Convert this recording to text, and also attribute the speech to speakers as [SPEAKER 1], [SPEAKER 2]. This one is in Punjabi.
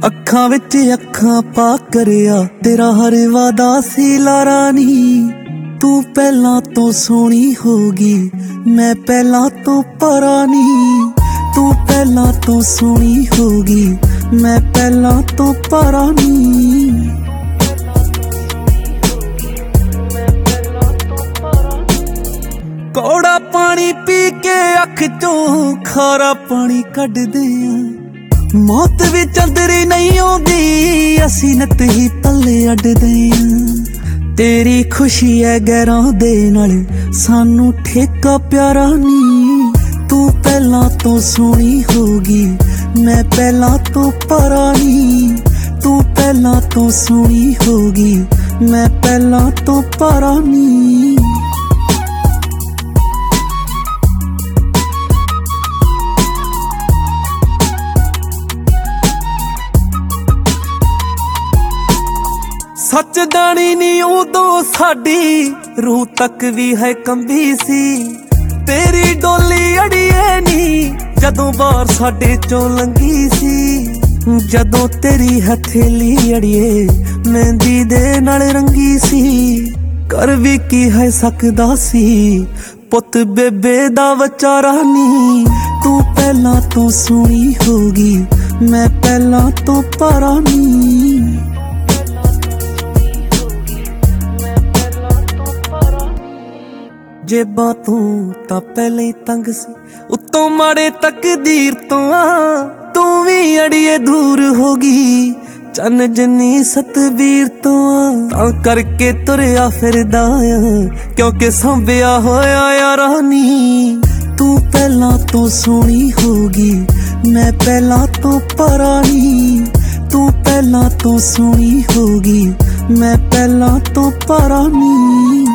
[SPEAKER 1] ਅੱਖਾਂ ਵਿੱਚ ਅੱਖਾਂ ਪਾ ਕਰਿਆ ਤੇਰਾ ਹਰ ਵਾਦਾ ਸੀ ਲਾਰਾ ਨੀ। ਤੂੰ ਪਹਿਲਾਂ ਤੋਂ ਸੋਹਣੀ ਹੋਗੀ, ਮੈਂ ਪਹਿਲਾਂ ਤੋਂ ਪਰਾ ਨੀ। ਤੂੰ ਪਹਿਲਾਂ ਤੋਂ ਸੋਹਣੀ ਹੋਗੀ, ਮੈਂ ਪਹਿਲਾਂ ਤੋਂ ਪਰਾ ਨੀ। ਕੌੜਾ ਪਾਣੀ ਪੀ ਕੇ ਅੱਖ ਚੋਂ ਖਾਰਾ ਪਾਣੀ ਕੱਢਦੇ ਆ। ਮੌਤ ਵੀ ਚੰਦਰੀ ਨਹੀਂ ਆਉਂਦੀ, ਅਸੀਂ ਨੱਤ ਹੀ ਪੱਲੇ ਅੱਡਦੇ ਆ। ਤੇਰੀ ਖੁਸ਼ੀ ਐ ਗੈਰਾਂ ਦੇ ਨਾਲ, ਸਾਨੂੰ ਠੇਕਾ ਪਿਆਰਾ ਨੀ। ਤੂੰ ਪਹਿਲਾਂ ਤੋਂ ਸੋਹਣੀ ਹੋਗੀ, ਮੈਂ ਪਹਿਲਾਂ ਤੋਂ ਪਰਾ ਨੀ। ਤੂੰ ਪਹਿਲਾਂ ਤੋਂ ਸੋਹਣੀ ਹੋਗੀ, ਮੈਂ ਪਹਿਲਾਂ ਤੋਂ ਪਰਾ ਨੀ। ਸੱਚ ਜਾਣੀ ਨੀ ਉਦੋਂ ਸਾਡੀ ਰੂਹ ਤੱਕ ਵੀ ਹੈ ਕੰਬੀ ਸੀ। ਤੇਰੀ ਡੋਲੀ ਅੜੀਏ ਨੀ ਜਦੋਂ ਬਾਹਰ ਸਾਡੇ ਚੋਂ ਲੰਘੀ ਸੀ। ਜਦੋਂ ਤੇਰੀ ਹਥੇਲੀ ਅੜੀਏ ਮਹਿੰਦੀ ਦੇ ਨਾਲ ਰੰਗੀ ਸੀ। ਕਰ ਵੀ ਕੀ ਹੈ ਸਕਦਾ ਸੀ ਪੁੱਤ ਬੇਬੇ ਦਾ ਵਿਚਾਰਾ ਨੀ। ਤੂੰ ਪਹਿਲਾਂ ਤੋਂ ਸੋਹਣੀ ਹੋਗੀ, ਮੈਂ ਪਹਿਲਾਂ ਤੋਂ ਪਰਾ ਨੀ। ਜੇਬਾਂ ਤੂੰ ਤਾਂ ਪਹਿਲਾਂ ਹੀ ਤੰਗ ਸੀ, ਉੱਤੋਂ ਮਾੜੇ ਤਕਦੀਰ ਤੋਂ ਆ। ਤੂੰ ਵੀ ਅੜੀਏ ਦੂਰ ਹੋ ਗਈ ਚੰਨ ਜਿੰਨੀ ਸਤਵੀਰ ਤੋਂ ਆ। ਤਾਂ ਕਰਕੇ ਤੁਰਿਆ ਫਿਰਦਾ ਆ, ਕਿਉਂਕਿ ਸੰਭਿਆ ਹੋਇਆ ਯਾਰਾ ਨੀ। ਤੂੰ ਪਹਿਲਾਂ ਤੋਂ ਸੋਹਣੀ ਹੋਗੀ, ਮੈਂ ਪਹਿਲਾਂ ਤੋਂ ਪਰਾ ਨੀ। ਤੂੰ ਪਹਿਲਾਂ ਤੋਂ ਸੋਹਣੀ ਹੋਗੀ, ਮੈਂ ਪਹਿਲਾਂ ਤੋਂ ਪਰਾ ਨੀ।